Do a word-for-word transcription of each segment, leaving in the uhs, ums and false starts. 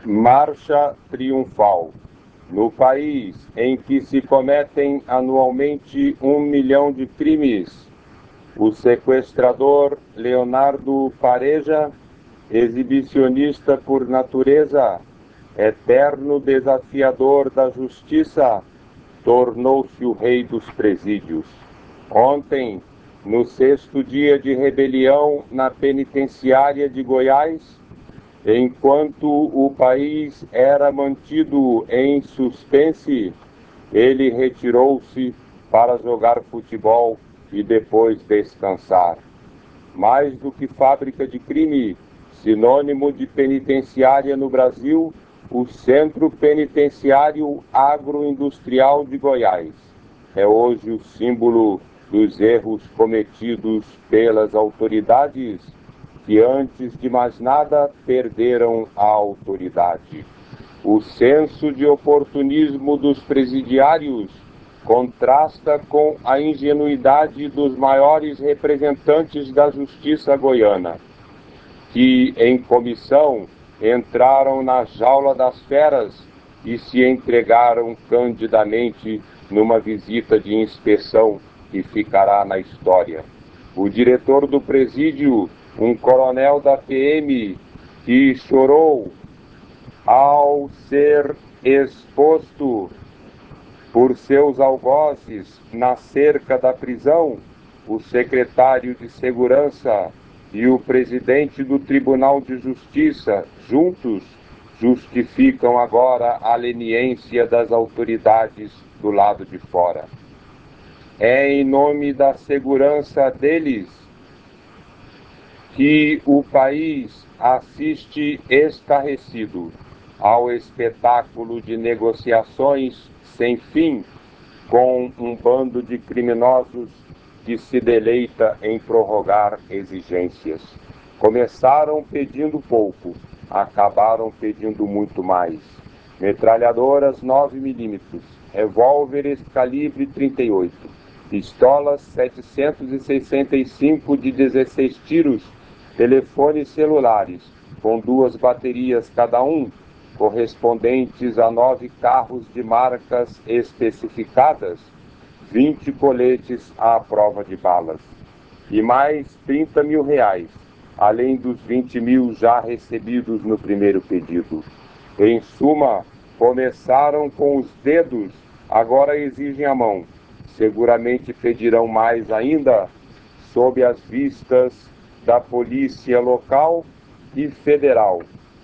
Marcha triunfal. No país em que se cometem anualmente um milhão de crimes, o sequestrador Leonardo Pareja, exibicionista por natureza, eterno desafiador da justiça, tornou-se o rei dos presídios. Ontem, no sexto dia de rebelião na penitenciária de Goiás, enquanto o país era mantido em suspense, ele retirou-se para jogar futebol e depois descansar. Mais do que fábrica de crime, sinônimo de penitenciária no Brasil, o Centro Penitenciário Agroindustrial de Goiás é hoje o símbolo dos erros cometidos pelas autoridades que, antes de mais nada, perderam a autoridade. O senso de oportunismo dos presidiários contrasta com a ingenuidade dos maiores representantes da justiça goiana, que, em comissão, entraram na jaula das feras e se entregaram candidamente numa visita de inspeção que ficará na história. O diretor do presídio, um coronel da P M, que chorou ao ser exposto por seus algozes na cerca da prisão, o secretário de Segurança e o presidente do Tribunal de Justiça, juntos, justificam agora a leniência das autoridades do lado de fora. É em nome da segurança deles que o país assiste estarrecido ao espetáculo de negociações sem fim com um bando de criminosos que se deleita em prorrogar exigências. Começaram pedindo pouco, acabaram pedindo muito mais. Metralhadoras nove milímetros, revólveres calibre trinta e oito, pistolas setecentos e sessenta e cinco de dezesseis tiros, telefones celulares com duas baterias cada um, correspondentes a nove carros de marcas especificadas, vinte coletes à prova de balas e mais trinta mil reais, além dos vinte mil já recebidos no primeiro pedido. Em suma, começaram com os dedos, agora exigem a mão. Seguramente pedirão mais ainda, sob as vistas da polícia local e federal,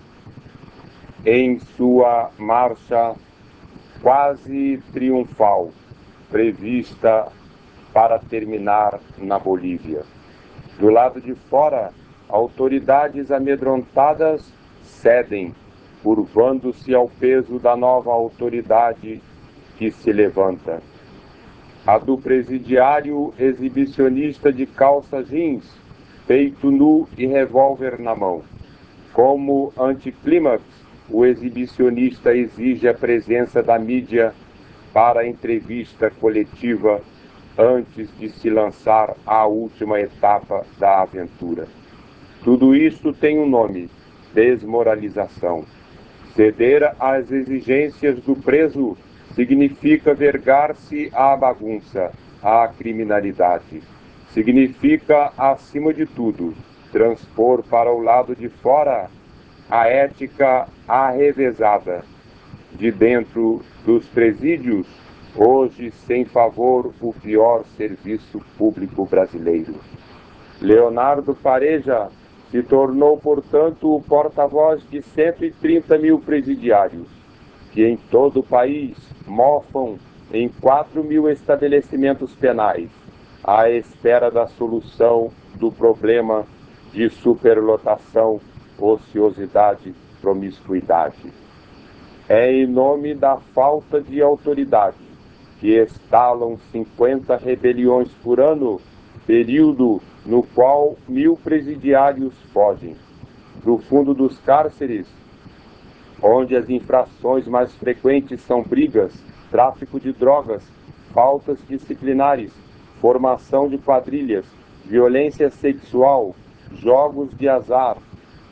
em sua marcha quase triunfal, prevista para terminar na Bolívia. Do lado de fora, autoridades amedrontadas cedem, curvando-se ao peso da nova autoridade que se levanta. A do presidiário exibicionista de calça jeans, peito nu e revólver na mão. Como anticlímax, o exibicionista exige a presença da mídia para a entrevista coletiva antes de se lançar à última etapa da aventura. Tudo isso tem um nome: desmoralização. Ceder às exigências do preso significa vergar-se à bagunça, à criminalidade. Significa, acima de tudo, transpor para o lado de fora a ética arrevezada. De dentro dos presídios, hoje sem favor, o pior serviço público brasileiro. Leonardo Pareja se tornou, portanto, o porta-voz de cento e trinta mil presidiários, que em todo o país mofam em quatro mil estabelecimentos penais, à espera da solução do problema de superlotação, ociosidade, promiscuidade. É em nome da falta de autoridade que estalam cinquenta rebeliões por ano, período no qual mil presidiários fogem. Do fundo dos cárceres, onde as infrações mais frequentes são brigas, tráfico de drogas, faltas disciplinares, formação de quadrilhas, violência sexual, jogos de azar,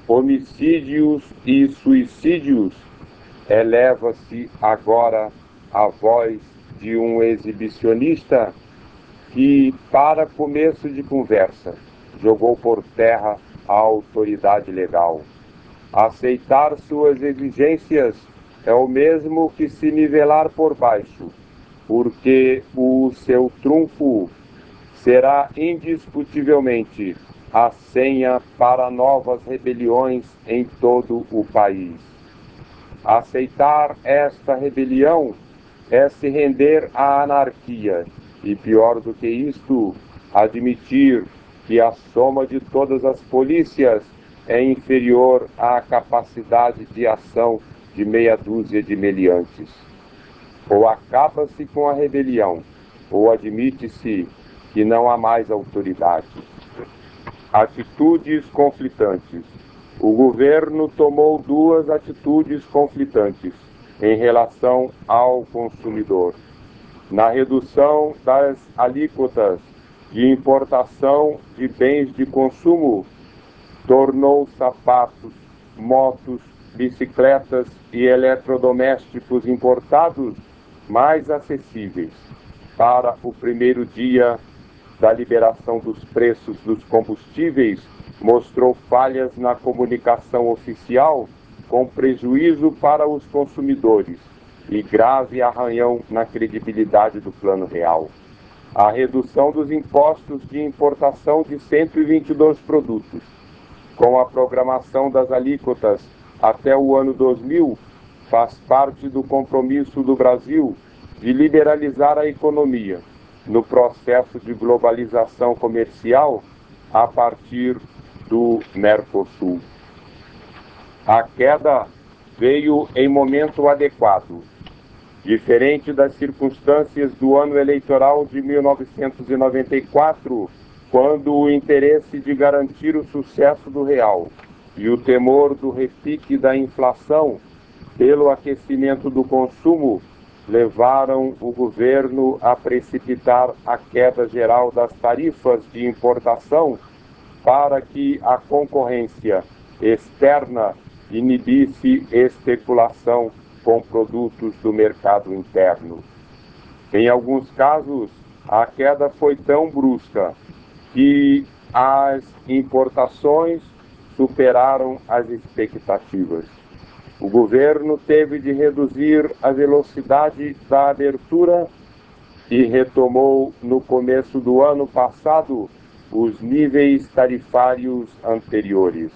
homicídios e suicídios, eleva-se agora a voz de um exibicionista que, para começo de conversa, jogou por terra a autoridade legal. Aceitar suas exigências é o mesmo que se nivelar por baixo, porque o seu trunfo será indiscutivelmente a senha para novas rebeliões em todo o país. Aceitar esta rebelião é se render à anarquia e, pior do que isto, admitir que a soma de todas as polícias é inferior à capacidade de ação de meia dúzia de meliantes. Ou acaba-se com a rebelião, ou admite-se que não há mais autoridade. Atitudes conflitantes. O governo tomou duas atitudes conflitantes em relação ao consumidor. Na redução das alíquotas de importação de bens de consumo, tornou sapatos, motos, bicicletas e eletrodomésticos importados mais acessíveis. Para o primeiro dia da liberação dos preços dos combustíveis, mostrou falhas na comunicação oficial, com prejuízo para os consumidores e grave arranhão na credibilidade do Plano Real. A redução dos impostos de importação de cento e vinte e dois produtos, com a programação das alíquotas até o ano dois mil, faz parte do compromisso do Brasil de liberalizar a economia no processo de globalização comercial a partir do Mercosul. A queda veio em momento adequado, diferente das circunstâncias do ano eleitoral de mil novecentos e noventa e quatro, quando o interesse de garantir o sucesso do real e o temor do repique da inflação pelo aquecimento do consumo levaram o governo a precipitar a queda geral das tarifas de importação para que a concorrência externa inibisse especulação com produtos do mercado interno. Em alguns casos, a queda foi tão brusca que as importações superaram as expectativas. O governo teve de reduzir a velocidade da abertura e retomou no começo do ano passado os níveis tarifários anteriores.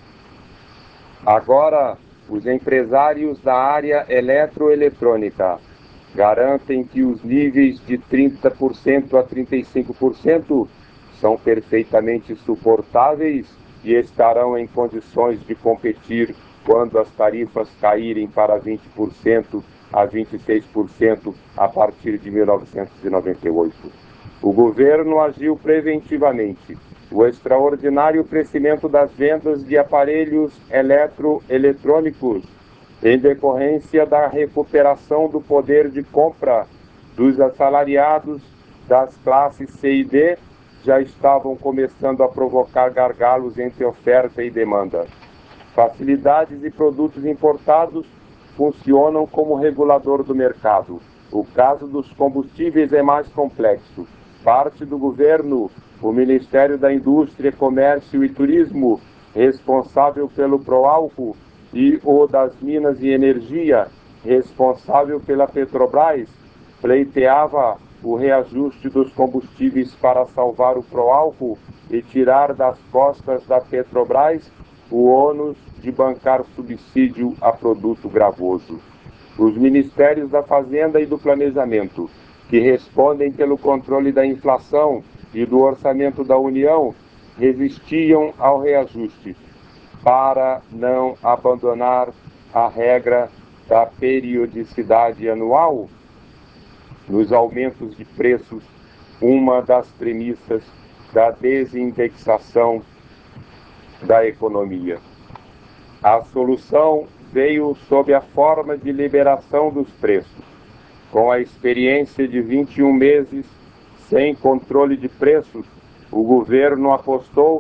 Agora, os empresários da área eletroeletrônica garantem que os níveis de trinta por cento a trinta e cinco por cento são perfeitamente suportáveis e estarão em condições de competir quando as tarifas caírem para vinte por cento a vinte e seis por cento a partir de mil novecentos e noventa e oito. O governo agiu preventivamente. O extraordinário crescimento das vendas de aparelhos eletroeletrônicos, em decorrência da recuperação do poder de compra dos assalariados das classes C e D, já estavam começando a provocar gargalos entre oferta e demanda. Facilidades e produtos importados funcionam como regulador do mercado. O caso dos combustíveis é mais complexo. Parte do governo, o Ministério da Indústria, Comércio e Turismo, responsável pelo Proálcool, e o das Minas e Energia, responsável pela Petrobras, pleiteava o reajuste dos combustíveis para salvar o Proálcool e tirar das costas da Petrobras o ônus de bancar subsídio a produto gravoso. Os Ministérios da Fazenda e do Planejamento, que respondem pelo controle da inflação e do orçamento da União, resistiam ao reajuste para não abandonar a regra da periodicidade anual nos aumentos de preços, uma das premissas da desindexação da economia. A solução veio sob a forma de liberação dos preços. Com a experiência de vinte e um meses sem controle de preços, o governo apostou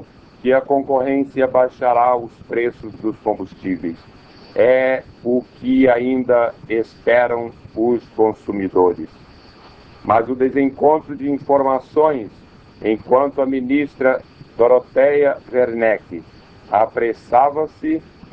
que a concorrência baixará os preços dos combustíveis. É o que ainda esperam os consumidores. Mas o desencontro de informações, enquanto a ministra Dorothea Werneck apressava-se